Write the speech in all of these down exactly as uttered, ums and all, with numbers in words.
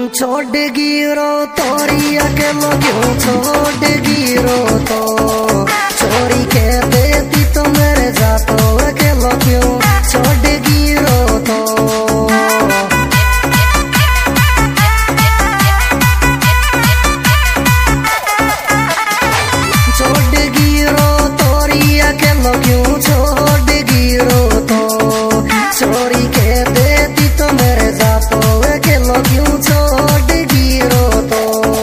छोड़ गिरो तोरी अकेलो क्यों छोड़ गिरो तो चोरी के देती तो मेरे जातो अकेलो क्यों छोड़ गिरो तो छोड़ गिरो तोरी अकेलो क्यों छोड़ गिरो तो चोरी के देती तो मेरे जातो अकेलो क्यों छोड़ गिरो तो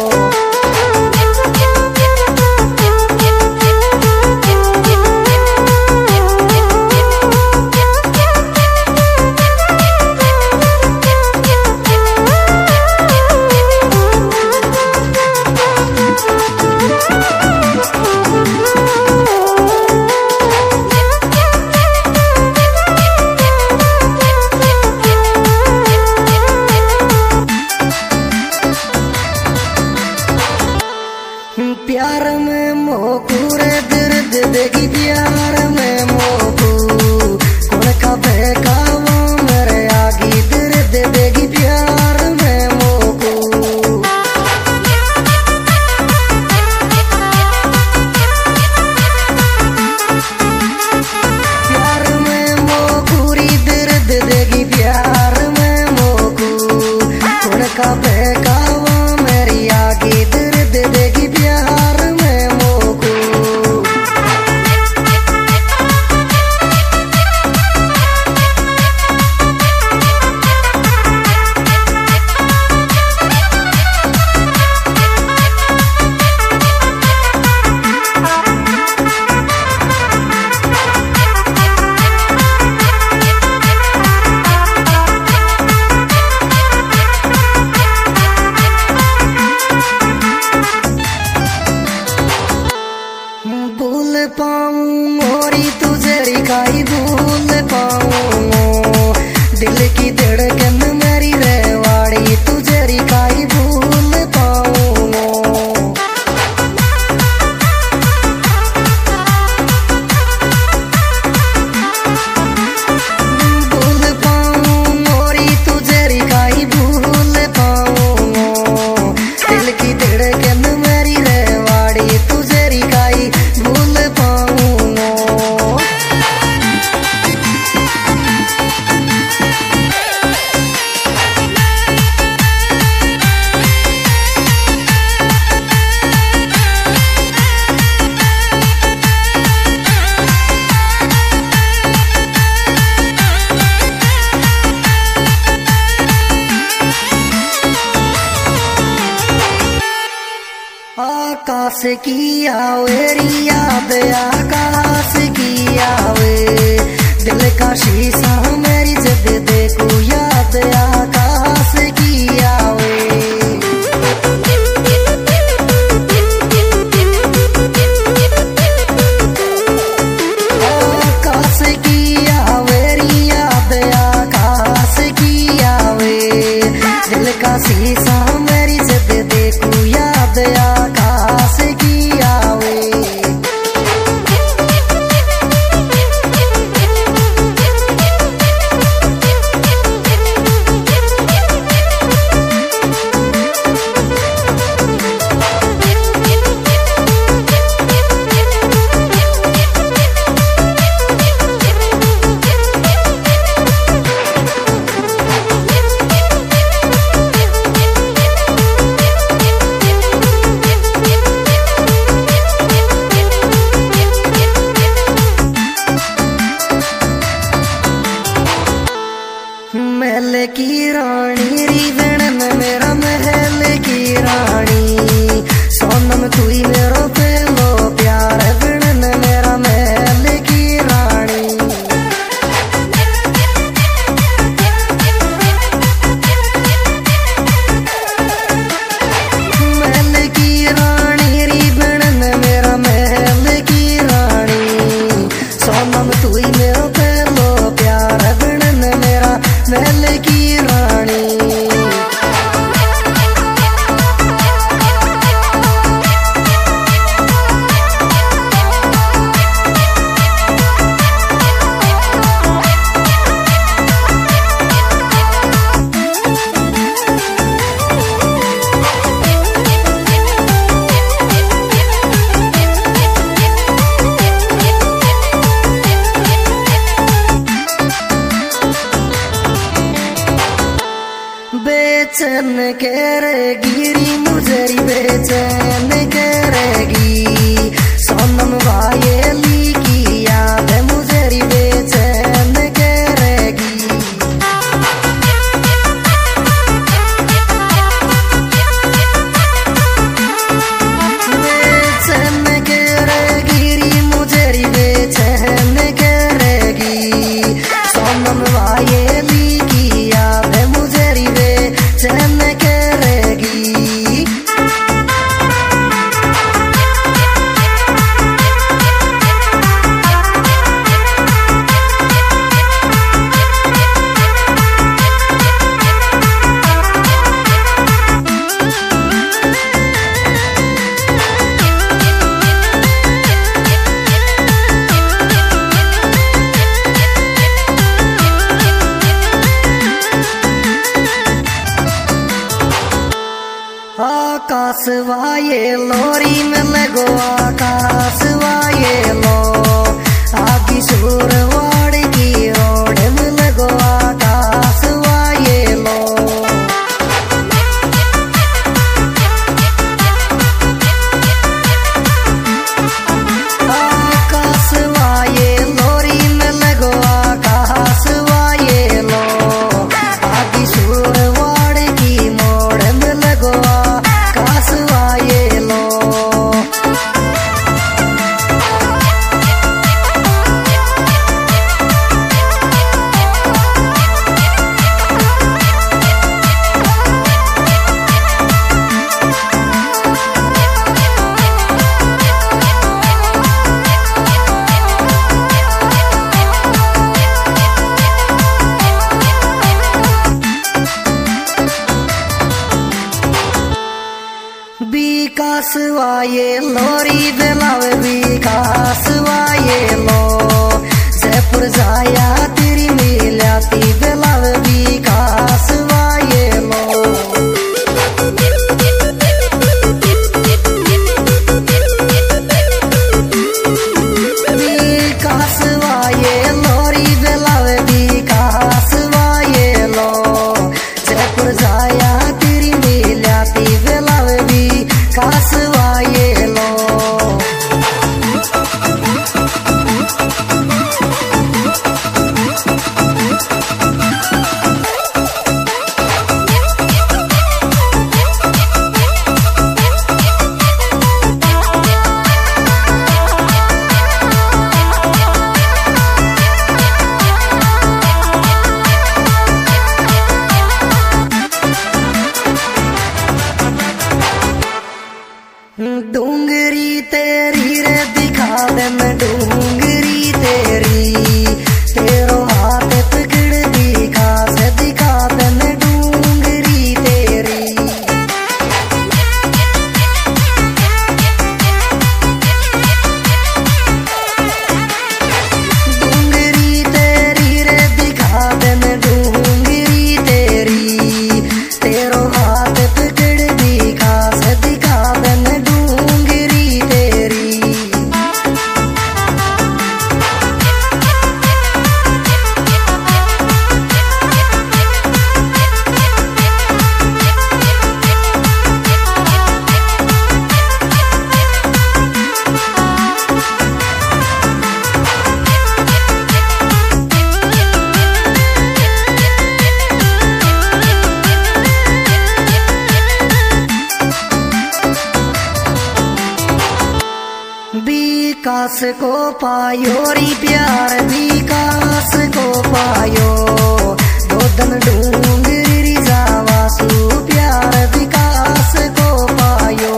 प्यार में मोकू रे दर्द देगी प्यार में मोकू कौन का बहकावा मेरे आगे दर्द देगी प्यार में मोकू प्यार में मोकू री दर्द देगी प्यार में मोकू कौन का बहकावा मेरी आगे दर्द देगी प्यार भूल पाऊं मोरी तुझे रिकाई भूल पाऊं दिल की धड़कन मेरी रेवाड़ी तुझे रिकाई भूल पाऊं भूल पाऊं मोरी तुझे रिकाई भूल पाऊं दिल की धड़कन मेरी रेवाड़ी तुझे रिकाई भूल पाऊं आकाश की आवेरी याद आकाश की आवे दिल का शीशा मेरी जब देखो याद आकाश की आवे आकाश की आवेरी याद आकाश की आवे दिल का शीशा मेरी जब देखो याद आकाश की आवे महल की रानी री बनन मेरा महल की रानी सोनम तू ही मेरो पहलो प्यार बनन मेरा महल की रानी महल की रानी री बनन मेरा महल की रानी सोनम तू ही मेरो पहलो प्यार बनन मेरा महल की रानी बेचैन करेगी मुझे बेचैन करेगी सोनम वायेली की याद मुझे बेचैन करेगी। बेचैन करेगी मुझे बेचैन करेगी सोनम वायेली की याद मुझे बेचैन करेगी। आकाश वाये लोरी में लगो आकाश वाये लो आदि सुरवाड़ की रोड में लगो आकाश वाये लो। आकाश वाये लोरी में लगो आकाश वाये लो आदि सुरवाड़ की मोड़ में लगो आकाश वाये लो। विकास वाये लोरी बेलाव विकास वाये लो जयपुर जाया तेरी मिलाती बेलाव विकास वाये लो। विकास वाये लोरी बेलाव विकास वाये लो जयपुर जाया तेरी मिलाती बेलाव विकास वाये लो। डूंगरी तेरी रे दिखा दे मैं डूंगरी तेरी तेरो हाथ पकड़ दिखा से दिखा दे मैं डूंगरी तेरी। डूंगरी तेरी रे दिखा दे मैं डूंगरी तेरी तेरो हाथ पकड़ दिखा से दिखा दे मैं डूंगरी तेरी। विकास को पायो री प्यार विकास को पायो गोदन डूंगरी जावा सू प्यार विकास को पायो।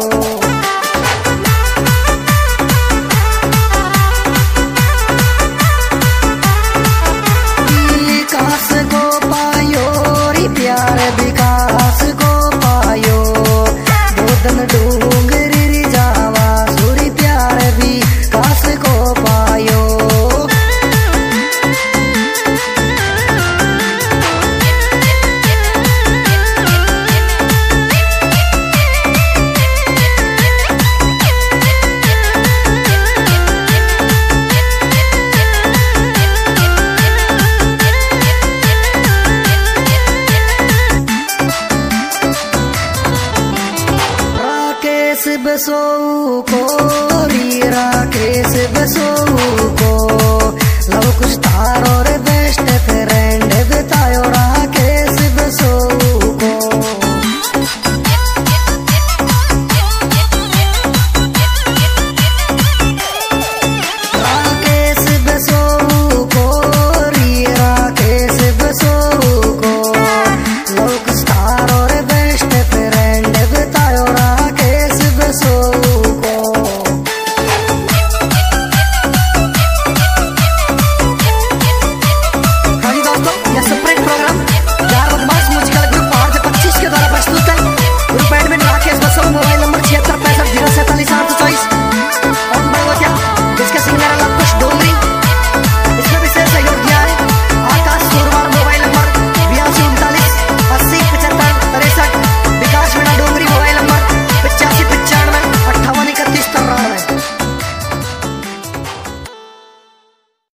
विकास को पायो री प्यार विकास को पायो गोदन डूंगरी जावा सूरी प्यार विकास को पायो। बसो को रीरा केस बसो को लव कुछ तारो रे बेस्ट फ्रेंड बतायो रा केस बसो